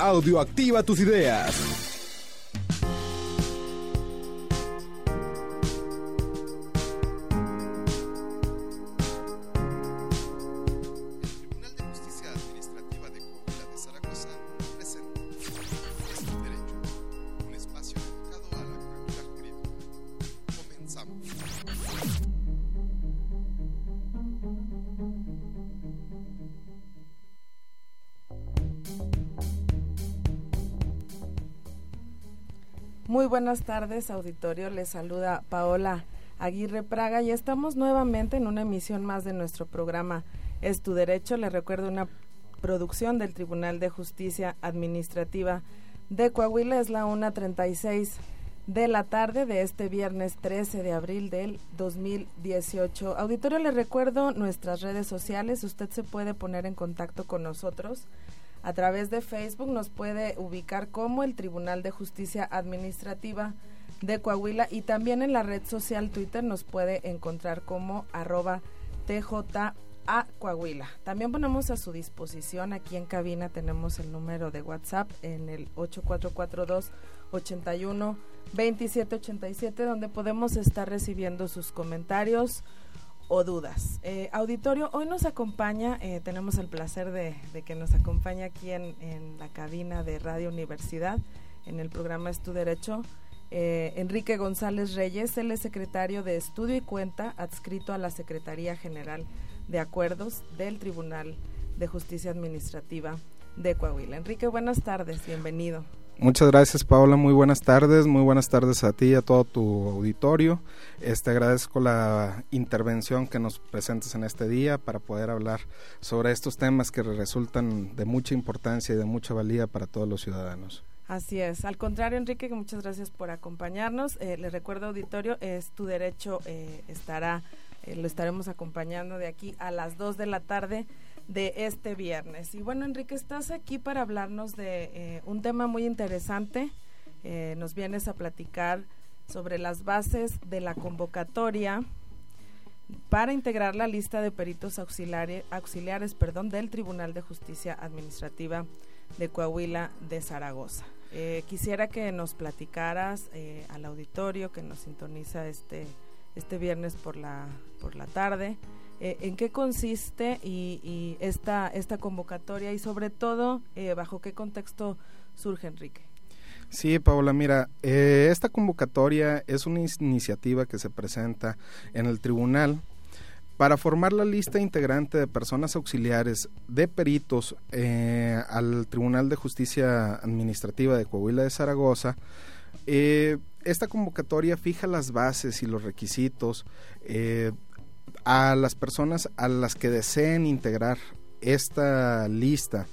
Audio activa tus ideas. Muy buenas tardes, auditorio. Les saluda Paola Aguirre Praga y estamos nuevamente en una emisión más de nuestro programa Es tu Derecho. Les recuerdo una producción del Tribunal de Justicia Administrativa de Coahuila. Es la 1:36 de la tarde de este viernes 13 de abril del 2018. Auditorio, les recuerdo nuestras redes sociales. Usted se puede poner en contacto con nosotros a través de Facebook. Nos puede ubicar como el Tribunal de Justicia Administrativa de Coahuila, y también en la red social Twitter nos puede encontrar como @TJA-Coahuila. También ponemos a su disposición aquí en cabina, tenemos el número de WhatsApp en el 8442-81-2787, donde podemos estar recibiendo sus comentarios o dudas. Auditorio, hoy nos acompaña, tenemos el placer de que nos acompañe aquí en la cabina de Radio Universidad, en el programa Es tu Derecho, Enrique González Reyes. Él es secretario de Estudio y Cuenta, adscrito a la Secretaría General de Acuerdos del Tribunal de Justicia Administrativa de Coahuila. Enrique, buenas tardes, bienvenido. Muchas gracias, Paola, muy buenas tardes a ti y a todo tu auditorio. Agradezco la intervención que nos presentes en este día para poder hablar sobre estos temas que resultan de mucha importancia y de mucha valía para todos los ciudadanos. Así es, al contrario, Enrique, muchas gracias por acompañarnos. Les recuerdo, auditorio, Es tu Derecho, lo estaremos acompañando de aquí a las 2 de la tarde de este viernes. Y bueno, Enrique, estás aquí para hablarnos de un tema muy interesante. Nos vienes a platicar sobre las bases de la convocatoria para integrar la lista de peritos auxiliares del Tribunal de Justicia Administrativa de Coahuila de Zaragoza. Quisiera que nos platicaras al auditorio que nos sintoniza este viernes por la tarde, en qué consiste y esta convocatoria, y sobre todo bajo qué contexto surge, Enrique. Sí, Paola, mira, esta convocatoria es una iniciativa que se presenta en el tribunal para formar la lista integrante de personas auxiliares de peritos al Tribunal de Justicia Administrativa de Coahuila de Zaragoza. Esta convocatoria fija las bases y los requisitos a las personas a las que deseen integrar esta lista.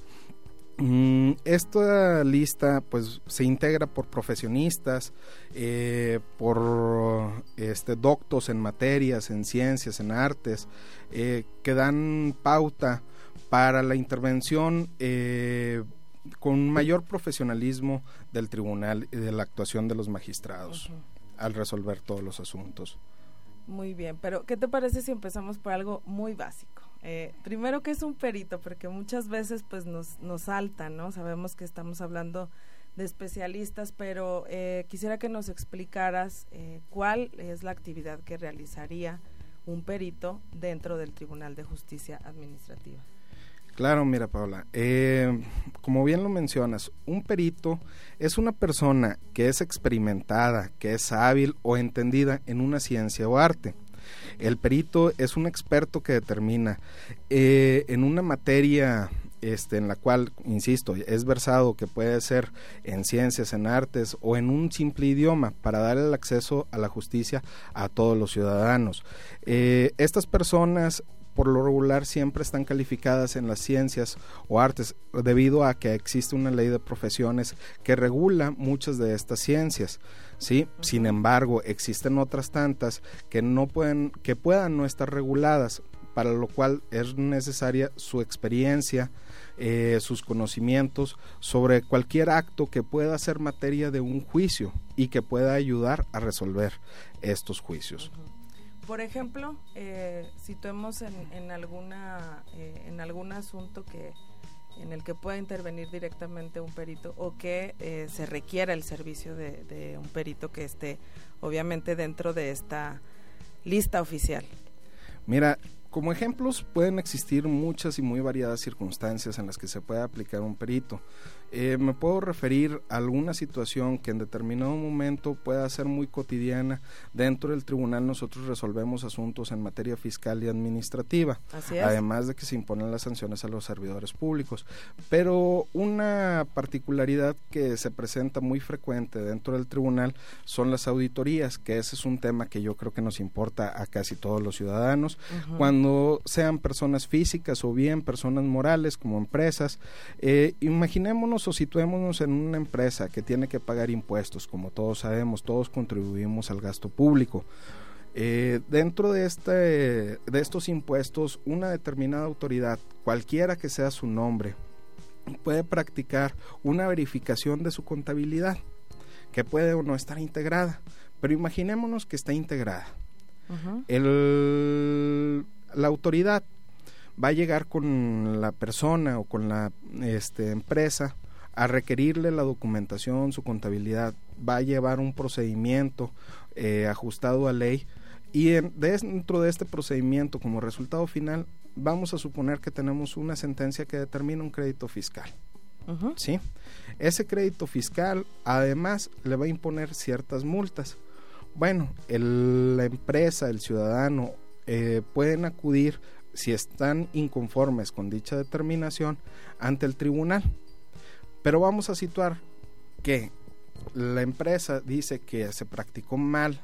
Esta lista pues se integra por profesionistas, por doctos en materias, en ciencias, en artes, que dan pauta para la intervención con mayor profesionalismo del tribunal y de la actuación de los magistrados al resolver todos los asuntos. Muy bien, pero ¿qué te parece si empezamos por algo muy básico? Primero, ¿qué es un perito? Porque muchas veces pues nos salta, ¿no? Sabemos que estamos hablando de especialistas, pero quisiera que nos explicaras cuál es la actividad que realizaría un perito dentro del Tribunal de Justicia Administrativa. Claro, mira, Paola, como bien lo mencionas, un perito es una persona que es experimentada, que es hábil o entendida en una ciencia o arte. El perito es un experto que determina en una materia en la cual, insisto, es versado, que puede ser en ciencias, en artes o en un simple idioma, para dar el acceso a la justicia a todos los ciudadanos. Estas personas por lo regular siempre están calificadas en las ciencias o artes, debido a que existe una ley de profesiones que regula muchas de estas ciencias, ¿sí? Sin embargo, existen otras tantas que puedan no estar reguladas, para lo cual es necesaria su experiencia, sus conocimientos sobre cualquier acto que pueda ser materia de un juicio y que pueda ayudar a resolver estos juicios. Por ejemplo, situemos en algún asunto en el que pueda intervenir directamente un perito o que se requiera el servicio de un perito que esté obviamente dentro de esta lista oficial? Mira, como ejemplos pueden existir muchas y muy variadas circunstancias en las que se puede aplicar un perito. Me puedo referir a alguna situación que en determinado momento pueda ser muy cotidiana. Dentro del tribunal nosotros resolvemos asuntos en materia fiscal y administrativa, Así es. además de que se imponen las sanciones a los servidores públicos. Pero una particularidad que se presenta muy frecuente dentro del tribunal son las auditorías, que ese es un tema que yo creo que nos importa a casi todos los ciudadanos, cuando sean personas físicas o bien personas morales como empresas. Imaginémonos o situémonos en una empresa que tiene que pagar impuestos. Como todos sabemos, todos contribuimos al gasto público. Dentro de estos impuestos, una determinada autoridad, cualquiera que sea su nombre, puede practicar una verificación de su contabilidad, que puede o no estar integrada, pero imaginémonos que está integrada. La autoridad va a llegar con la persona o con la empresa a requerirle la documentación, su contabilidad, va a llevar un procedimiento ajustado a ley, y dentro de este procedimiento, como resultado final, vamos a suponer que tenemos una sentencia que determina un crédito fiscal. ¿Sí? Ese crédito fiscal además le va a imponer ciertas multas. Bueno, la empresa, el ciudadano pueden acudir, si están inconformes con dicha determinación, ante el tribunal. Pero vamos a situar que la empresa dice que se practicó mal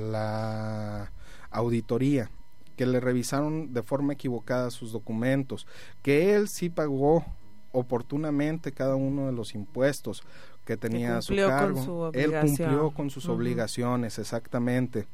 la auditoría, que le revisaron de forma equivocada sus documentos, que él sí pagó oportunamente cada uno de los impuestos que tenía a su cargo. Él cumplió con sus obligaciones, exactamente.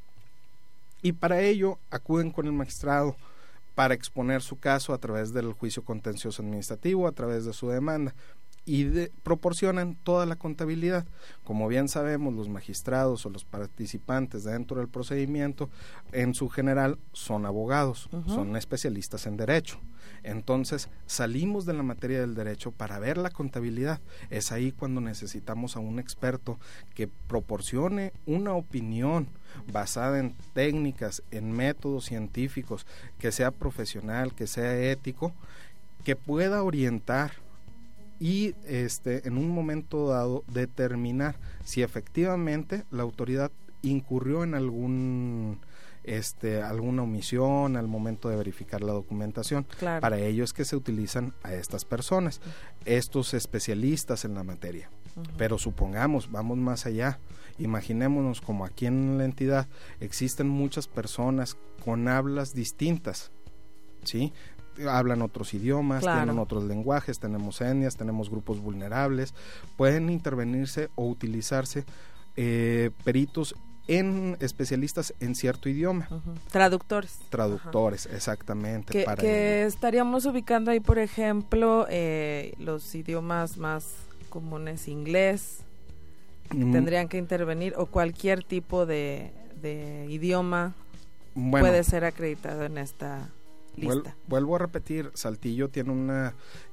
Y para ello acuden con el magistrado para exponer su caso a través del juicio contencioso administrativo, a través de su demanda, y proporcionan toda la contabilidad. Como bien sabemos, los magistrados o los participantes dentro del procedimiento, en su general, son abogados, son especialistas en derecho. Entonces, salimos de la materia del derecho para ver la contabilidad. Es ahí cuando necesitamos a un experto que proporcione una opinión basada en técnicas, en métodos científicos, que sea profesional, que sea ético, que pueda orientar y en un momento dado determinar si efectivamente la autoridad incurrió en alguna omisión al momento de verificar la documentación. Claro. Para ello es que se utilizan a estas personas, estos especialistas en la materia. Pero supongamos, vamos más allá, imaginémonos como aquí en la entidad existen muchas personas con hablas distintas, ¿sí? Hablan otros idiomas, claro, tienen otros lenguajes, tenemos etnias, tenemos grupos vulnerables. Pueden intervenirse o utilizarse peritos especialistas en cierto idioma. Traductores. Exactamente. Que estaríamos ubicando ahí, por ejemplo, los idiomas más comunes, inglés, tendrían que intervenir, o cualquier tipo de idioma puede ser acreditado en esta lista. Vuelvo a repetir, Saltillo tiene una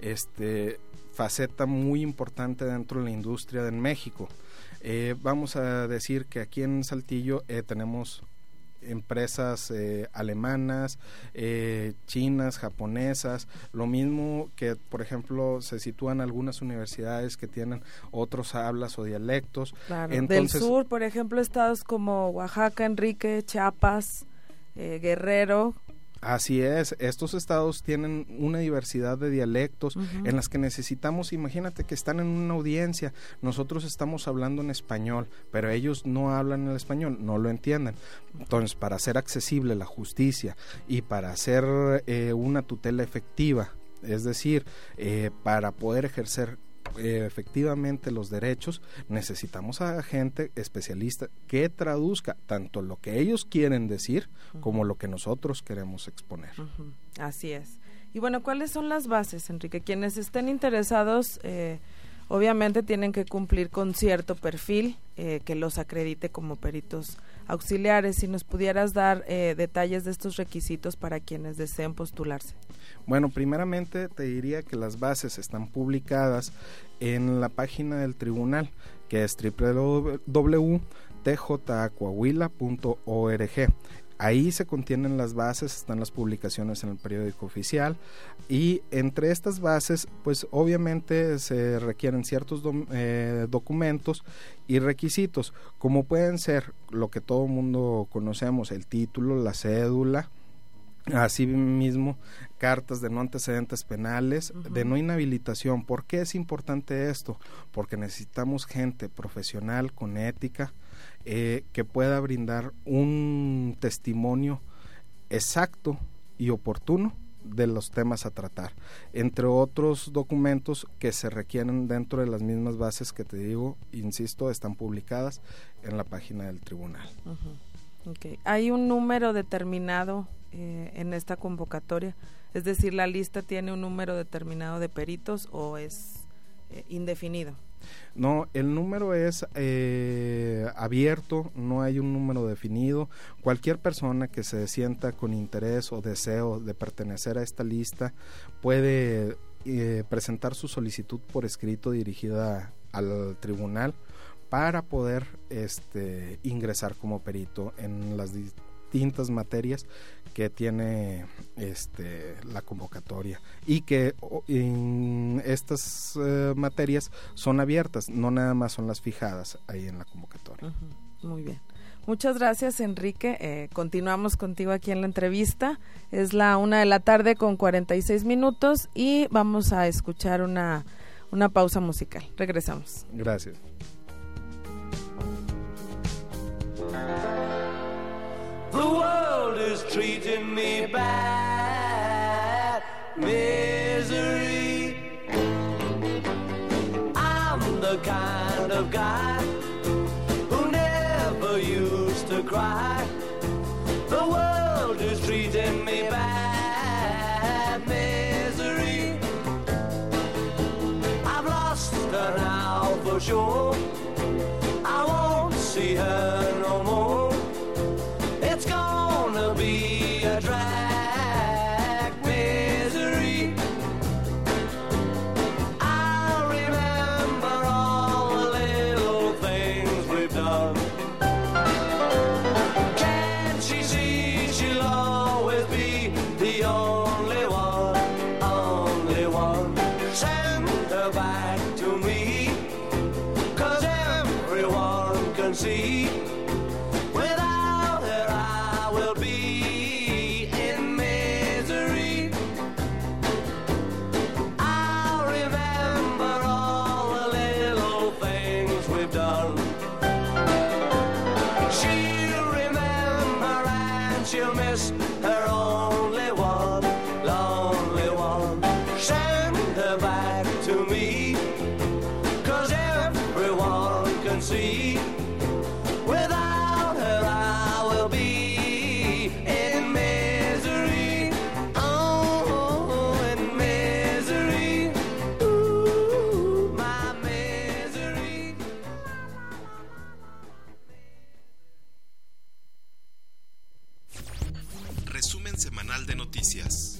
faceta muy importante dentro de la industria en México. Vamos a decir que aquí en Saltillo tenemos empresas alemanas, chinas, japonesas, lo mismo que, por ejemplo, se sitúan algunas universidades que tienen otros hablas o dialectos. Claro. Entonces, del sur, por ejemplo, estados como Oaxaca, Enrique, Chiapas, Guerrero. Así es, estos estados tienen una diversidad de dialectos en las que necesitamos, imagínate que están en una audiencia, nosotros estamos hablando en español, pero ellos no hablan el español, no lo entienden. Entonces, para hacer accesible la justicia y para hacer una tutela efectiva, es decir, para poder ejercer efectivamente los derechos, necesitamos a gente especialista que traduzca tanto lo que ellos quieren decir como lo que nosotros queremos exponer. Así es. Y bueno, ¿cuáles son las bases, Enrique? Quienes estén interesados, obviamente tienen que cumplir con cierto perfil que los acredite como peritos auxiliares. Si nos pudieras dar detalles de estos requisitos para quienes deseen postularse. Bueno, primeramente te diría que las bases están publicadas en la página del tribunal, que es www.tjacoahuila.org. Ahí se contienen las bases, están las publicaciones en el periódico oficial, y entre estas bases pues obviamente se requieren ciertos documentos y requisitos, como pueden ser lo que todo mundo conocemos: el título, la cédula, asimismo cartas de no antecedentes penales, de no inhabilitación. ¿Por qué es importante esto? Porque necesitamos gente profesional con ética, que pueda brindar un testimonio exacto y oportuno de los temas a tratar, entre otros documentos que se requieren dentro de las mismas bases que te digo, insisto, están publicadas en la página del tribunal. Okay. ¿Hay un número determinado en esta convocatoria? Es decir, ¿la lista tiene un número determinado de peritos o es indefinido? No, el número es abierto, no hay un número definido. Cualquier persona que se sienta con interés o deseo de pertenecer a esta lista puede presentar su solicitud por escrito dirigida al tribunal para poder ingresar como perito en las distintas materias que tiene la convocatoria, y que estas materias son abiertas, no nada más son las fijadas ahí en la convocatoria. Muy bien. Muchas gracias, Enrique. Continuamos contigo aquí en la entrevista. Es la 1:46 p.m. y vamos a escuchar una pausa musical. Regresamos. Gracias. The world is treating me bad, misery. I'm the kind of guy who never used to cry. The world is treating me bad, misery. I've lost her now for sure. I won't see her no more. It's gonna be a drag, misery. I'll remember all the little things we've done. Can't she see she'll always be the only one, only one? Send her back to me, 'cause everyone can see her only one, lonely one. Send her back to me, 'cause everyone can see without her I will be in misery. Oh, in misery. Ooh, my misery. Resumen semanal de noticias.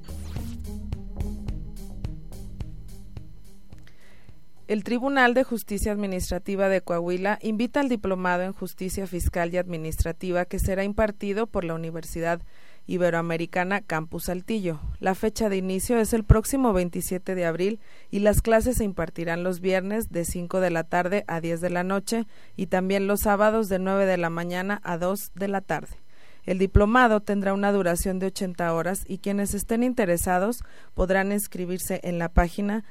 El Tribunal de Justicia Administrativa de Coahuila invita al diplomado en Justicia Fiscal y Administrativa que será impartido por la Universidad Iberoamericana Campus Saltillo. La fecha de inicio es el próximo 27 de abril y las clases se impartirán los viernes de 5 de la tarde a 10 de la noche y también los sábados de 9 de la mañana a 2 de la tarde. El diplomado tendrá una duración de 80 horas y quienes estén interesados podrán inscribirse en la página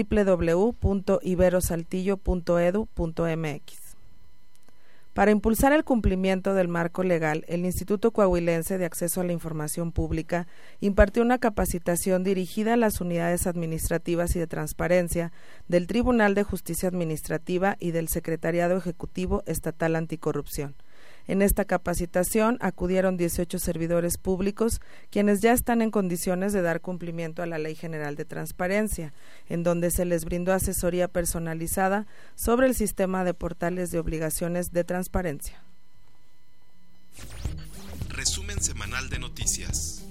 www.iberosaltillo.edu.mx. Para impulsar el cumplimiento del marco legal, el Instituto Coahuilense de Acceso a la Información Pública impartió una capacitación dirigida a las unidades administrativas y de transparencia del Tribunal de Justicia Administrativa y del Secretariado Ejecutivo Estatal Anticorrupción. En esta capacitación acudieron 18 servidores públicos, quienes ya están en condiciones de dar cumplimiento a la Ley General de Transparencia, en donde se les brindó asesoría personalizada sobre el sistema de portales de obligaciones de transparencia. Resumen semanal de noticias.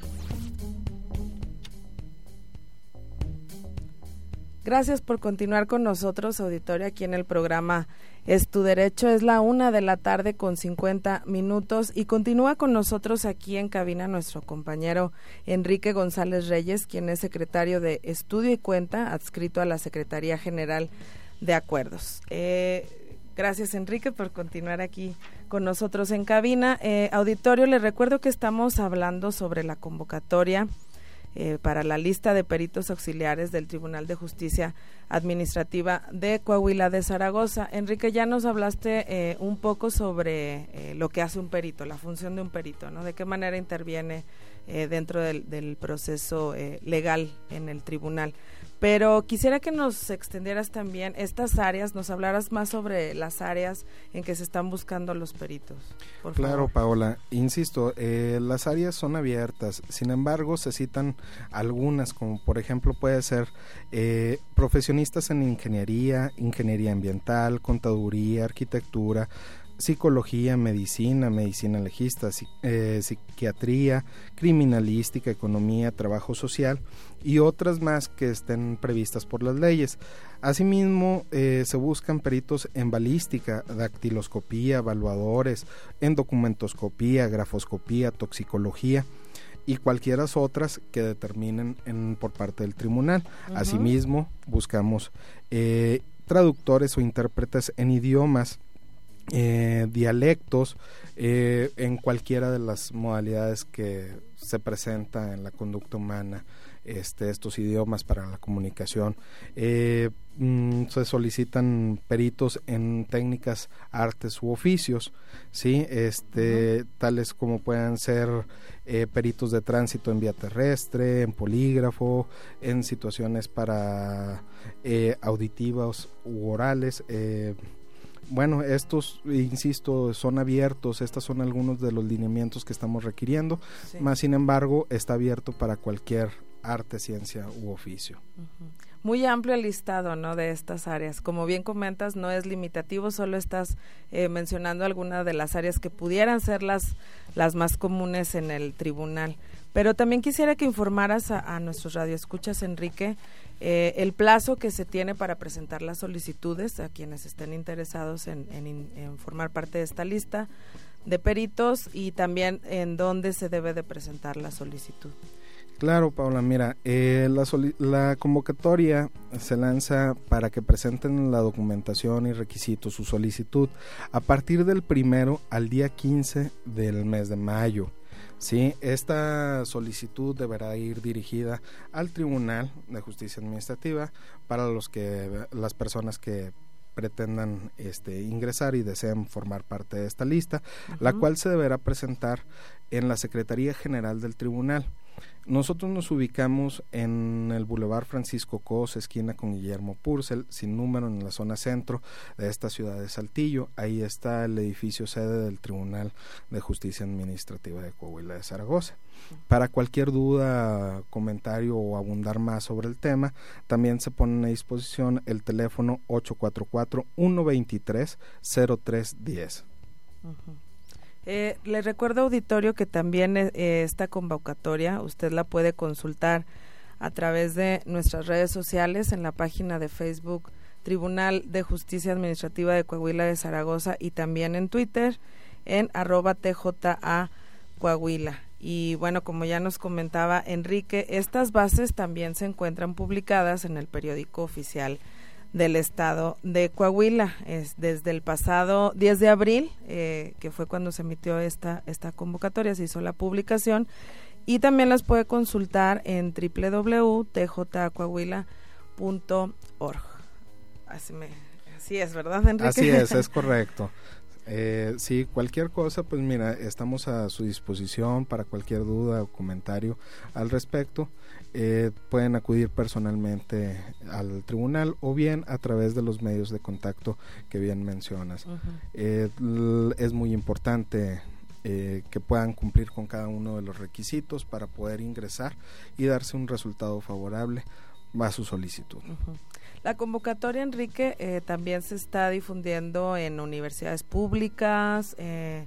Gracias por continuar con nosotros, auditorio, aquí en el programa Es tu Derecho. Es la 1:00 con 50 minutos y continúa con nosotros aquí en cabina nuestro compañero Enrique González Reyes, quien es secretario de Estudio y Cuenta, adscrito a la Secretaría General de Acuerdos. Gracias, Enrique, por continuar aquí con nosotros en cabina. Auditorio, les recuerdo que estamos hablando sobre la convocatoria para la lista de peritos auxiliares del Tribunal de Justicia Administrativa de Coahuila de Zaragoza. Enrique, ya nos hablaste un poco sobre lo que hace un perito, la función de un perito, ¿no? De qué manera interviene dentro del proceso legal en el tribunal. Pero quisiera que nos extendieras también estas áreas, nos hablaras más sobre las áreas en que se están buscando los peritos. Por Claro, favor. Paola, insisto, las áreas son abiertas, sin embargo se citan algunas, como por ejemplo puede ser profesionistas en ingeniería ambiental, contaduría, arquitectura, psicología, medicina legista, psiquiatría, criminalística, economía, trabajo social y otras más que estén previstas por las leyes. Asimismo, se buscan peritos en balística, dactiloscopía, evaluadores, en documentoscopía, grafoscopía, toxicología y cualquiera otras que determinen por parte del tribunal. Uh-huh. Asimismo, buscamos traductores o intérpretes en idiomas, dialectos, en cualquiera de las modalidades que se presenta en la conducta humana, estos idiomas para la comunicación. Se solicitan peritos en técnicas, artes u oficios, ¿sí? Tales como puedan ser peritos de tránsito en vía terrestre, en polígrafo, en situaciones para auditivas u orales. Bueno, estos, insisto, son abiertos, estos son algunos de los lineamientos que estamos requiriendo, sí. Más sin embargo, está abierto para cualquier arte, ciencia u oficio. Uh-huh. Muy amplio el listado, ¿no?, de estas áreas. Como bien comentas, no es limitativo, solo estás mencionando algunas de las áreas que pudieran ser las más comunes en el tribunal. Pero también quisiera que informaras a nuestros radioescuchas, Enrique, el plazo que se tiene para presentar las solicitudes a quienes estén interesados en formar parte de esta lista de peritos y también en dónde se debe de presentar la solicitud. Claro, Paula, mira, la convocatoria se lanza para que presenten la documentación y requisitos, su solicitud, a partir del 1 al día 15 del mes de mayo. Sí, esta solicitud deberá ir dirigida al Tribunal de Justicia Administrativa para las personas que pretendan ingresar y deseen formar parte de esta lista, uh-huh. La cual se deberá presentar en la Secretaría General del Tribunal. Nosotros nos ubicamos en el Boulevard Francisco Cos, esquina con Guillermo Purcell, sin número, en la zona centro de esta ciudad de Saltillo. Ahí está el edificio sede del Tribunal de Justicia Administrativa de Coahuila de Zaragoza. Para cualquier duda, comentario o abundar más sobre el tema, también se pone a disposición el teléfono 844-123-0310. Uh-huh. Le recuerdo, auditorio, que también esta convocatoria usted la puede consultar a través de nuestras redes sociales, en la página de Facebook Tribunal de Justicia Administrativa de Coahuila de Zaragoza, y también en Twitter en @TJA Coahuila. Y bueno, como ya nos comentaba Enrique, estas bases también se encuentran publicadas en el periódico oficial del estado de Coahuila. Es desde el pasado 10 de abril, que fue cuando se emitió esta convocatoria, se hizo la publicación, y también las puede consultar en www.tjcoahuila.org. Así es, ¿verdad, Enrique? Así es correcto. Sí, cualquier cosa, pues mira, estamos a su disposición para cualquier duda o comentario al respecto. Pueden acudir personalmente al tribunal o bien a través de los medios de contacto que bien mencionas. Uh-huh. Es muy importante que puedan cumplir con cada uno de los requisitos para poder ingresar y darse un resultado favorable a su solicitud. Uh-huh. La convocatoria, Enrique, también se está difundiendo en universidades públicas,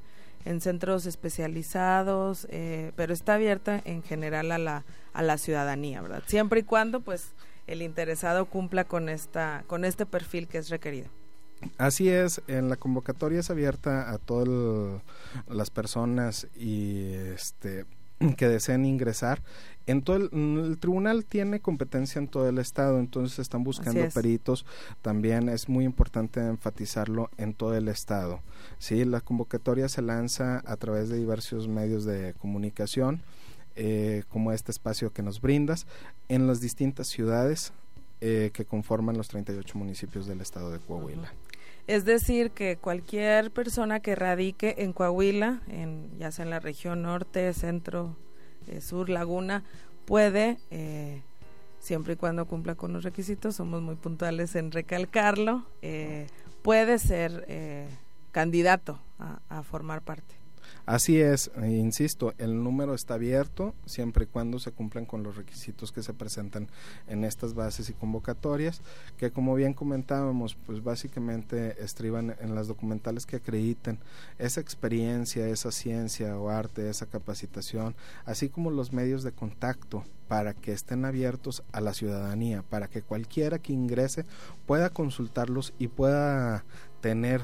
en centros especializados, pero está abierta en general a la ciudadanía, ¿verdad? Siempre y cuando pues el interesado cumpla con este perfil que es requerido. Así es, en la convocatoria es abierta a todas las personas y que deseen ingresar. El tribunal tiene competencia en todo el estado, entonces están buscando peritos. También es muy importante enfatizarlo en todo el estado. Sí, la convocatoria se lanza a través de diversos medios de comunicación, como este espacio que nos brindas, en las distintas ciudades que conforman los 38 municipios del estado de Coahuila. Es decir, que cualquier persona que radique en Coahuila, ya sea en la región norte, centro, sur, laguna, puede, siempre y cuando cumpla con los requisitos, somos muy puntuales en recalcarlo, puede ser candidato a formar parte. Así es, insisto, el número está abierto siempre y cuando se cumplan con los requisitos que se presentan en estas bases y convocatorias, que como bien comentábamos, pues básicamente estriban en las documentales que acrediten esa experiencia, esa ciencia o arte, esa capacitación, así como los medios de contacto para que estén abiertos a la ciudadanía, para que cualquiera que ingrese pueda consultarlos y pueda tener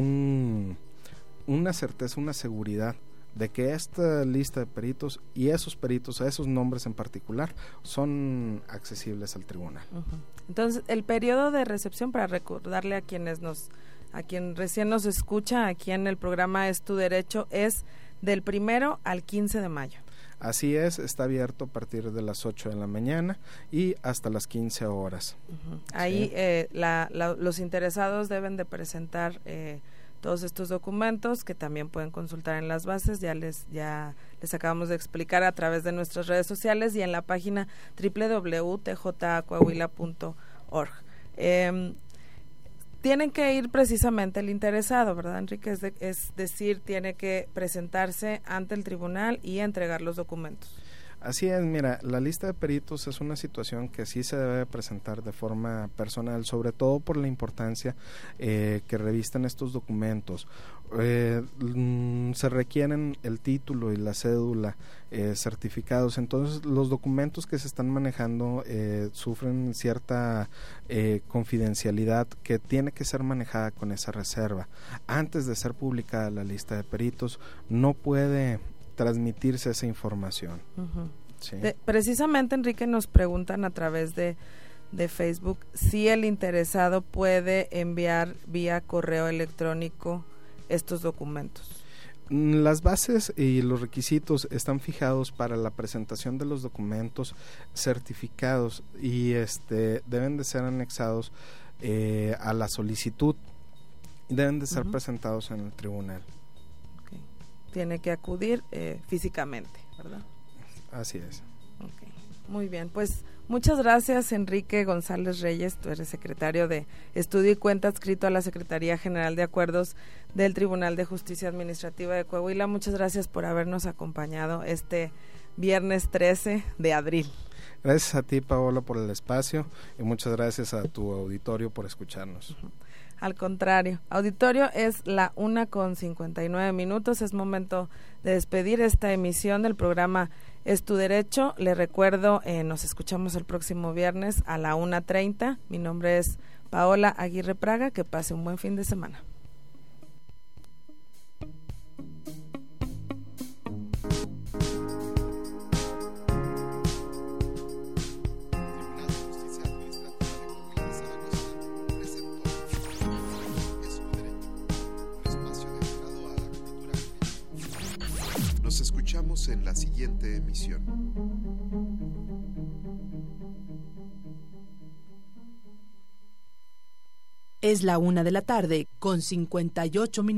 una certeza, una seguridad de que esta lista de peritos y esos peritos, a esos nombres en particular, son accesibles al tribunal. Entonces, el periodo de recepción, para recordarle a quien recién nos escucha aquí en el programa Es Tu Derecho, es del 1 al 15 de mayo. Así es, está abierto a partir de las 8 de la mañana y hasta las 15 horas. Ahí ¿sí? Los interesados deben de presentar todos estos documentos que también pueden consultar en las bases, ya les acabamos de explicar a través de nuestras redes sociales y en la página www.tjcoahuila.org. Tienen que ir precisamente el interesado, ¿verdad, Enrique? Es decir, tiene que presentarse ante el tribunal y entregar los documentos. Así es, mira, la lista de peritos es una situación que sí se debe presentar de forma personal, sobre todo por la importancia que revisten estos documentos. Se requieren el título y la cédula certificados, entonces los documentos que se están manejando sufren cierta confidencialidad que tiene que ser manejada con esa reserva. Antes de ser publicada la lista de peritos, no puede transmitirse esa información. Sí. Precisamente, Enrique, nos preguntan a través de Facebook si el interesado puede enviar vía correo electrónico estos documentos. Las bases y los requisitos están fijados para la presentación de los documentos certificados y deben de ser anexados a la solicitud, deben de ser presentados en el tribunal. Tiene que acudir físicamente, ¿verdad? Así es. Okay. Muy bien, pues muchas gracias, Enrique González Reyes. Tú eres secretario de Estudio y Cuenta adscrito a la Secretaría General de Acuerdos del Tribunal de Justicia Administrativa de Coahuila. Muchas gracias por habernos acompañado este viernes 13 de abril. Gracias a ti, Paola, por el espacio y muchas gracias a tu auditorio por escucharnos. Al contrario, auditorio, es la 1:59. Es momento de despedir esta emisión del programa Es Tu Derecho. Le recuerdo, nos escuchamos el próximo viernes a la 1:30. Mi nombre es Paola Aguirre Praga. Que pase un buen fin de semana. Nos escuchamos en la siguiente emisión. Es la 1:58 p.m.